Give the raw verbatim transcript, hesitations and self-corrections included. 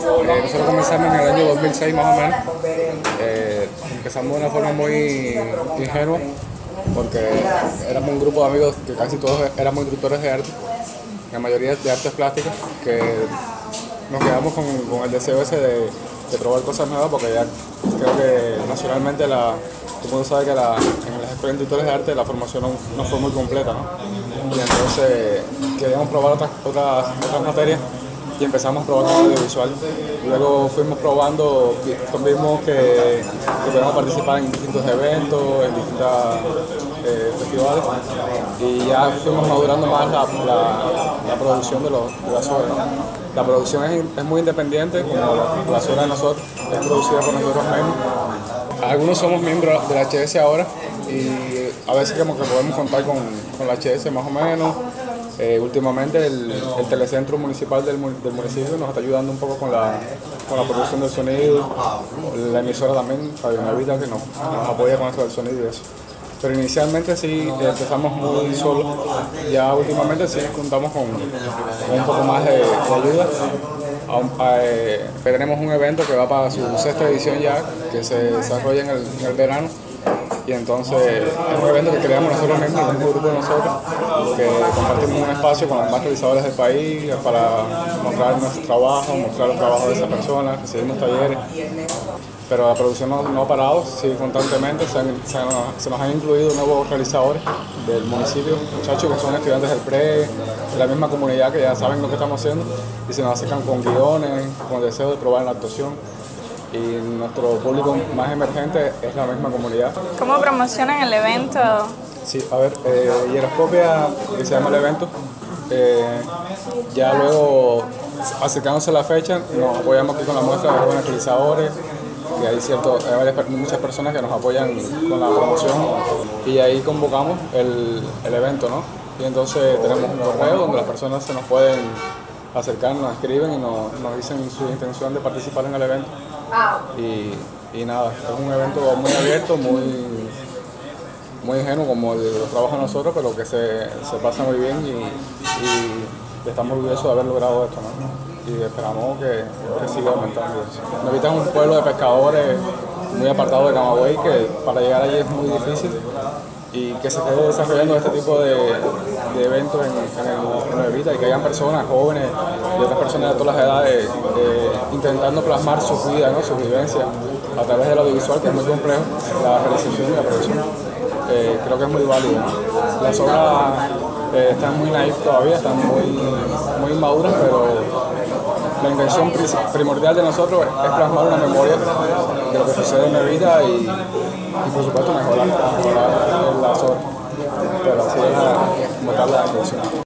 Eh, nosotros comenzamos en el año dos mil seis más o menos. Eh, empezamos de una forma muy ingenua porque éramos un grupo de amigos que casi todos éramos instructores de arte, la mayoría de artes plásticas, que nos quedamos con, con el deseo ese de, de probar cosas nuevas porque ya creo que nacionalmente la, todo el mundo sabe que la, en las escuelas de instructores de arte la formación no, no fue muy completa, ¿no? Y entonces queríamos probar otras, otras, otras materias y empezamos a probar con audiovisual. Luego fuimos probando, vimos que, que podíamos participar en distintos eventos, en distintos eh, festivales, y ya fuimos madurando más la, la, la producción de, los, de las obras, ¿no? La producción es, es muy independiente, como la, las obras de nosotros, es producida por nosotros mismos. Algunos somos miembros de la H S ahora y a veces como que podemos contar con, con la H S más o menos. Eh, últimamente el, el telecentro municipal del, del municipio nos está ayudando un poco con la, con la producción del sonido, la emisora también, Radio Navita, que nos, nos apoya con esto del sonido y eso. Pero inicialmente sí eh, empezamos muy solos, ya últimamente sí contamos con, con un poco más de, de ayuda. Aún, eh, tenemos un evento que va para su sexta edición ya, que se desarrolla en el, en el verano. Y entonces es un evento que creamos nosotros mismos, el mismo grupo de nosotros, que compartimos un espacio con los más realizadores del país para mostrar nuestro trabajo, mostrar los trabajos de esas personas, recibimos talleres. Pero la producción no, no ha parado, sigue constantemente, se, han, se, han, se nos han incluido nuevos realizadores del municipio, muchachos que son estudiantes del P R E, de la misma comunidad que ya saben lo que estamos haciendo y se nos acercan con guiones, con el deseo de probar en la actuación. Y nuestro público más emergente es la misma comunidad. ¿Cómo promocionan el evento? Sí, a ver, eh, Hieroscopia, que se llama el evento, eh, ya luego acercándose a la fecha, nos apoyamos aquí con la muestra de jóvenes realizadores, y hay, cierto, hay varias, muchas personas que nos apoyan con la promoción y ahí convocamos el, el evento, ¿no? Y entonces tenemos un correo donde las personas se nos pueden acercar, nos escriben y nos, nos dicen su intención de participar en el evento. Y, y nada, es un evento muy abierto, muy, muy ingenuo como el de los trabajos de nosotros, pero que se, se pasa muy bien y, y estamos orgullosos de haber logrado esto, ¿no? Y esperamos que, que siga aumentando. Navita es un pueblo de pescadores muy apartado de Camagüey, que para llegar allí es muy difícil y que se esté desarrollando este tipo de, de eventos en, en, el, en Navita y que hayan personas jóvenes y otras personas de todas las edades eh, intentando plasmar su vida, ¿no? Sus vivencias a través del audiovisual, que es muy complejo, la realización y la producción. Eh, creo que es muy válido, ¿no? Las obras eh, están muy naif todavía, están muy, muy inmaduras, pero la intención primordial de nosotros es plasmar una memoria de lo que sucede en la vida y, y por supuesto mejorar, mejorar las obras. Pero así es como tal la intención.